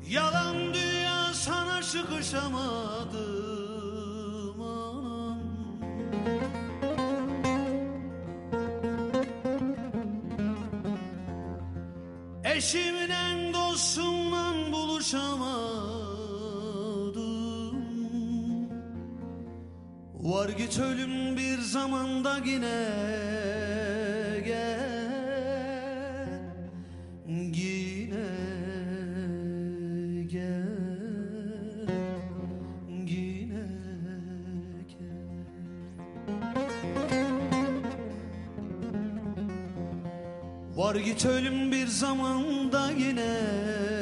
Yalan dünya sana sıkışamadım anam. Eşimle dostumla buluşamadım. Var git ölüm bir zamanda yine gel. Yine gel. Yine gel. Var git ölüm bir zamanda yine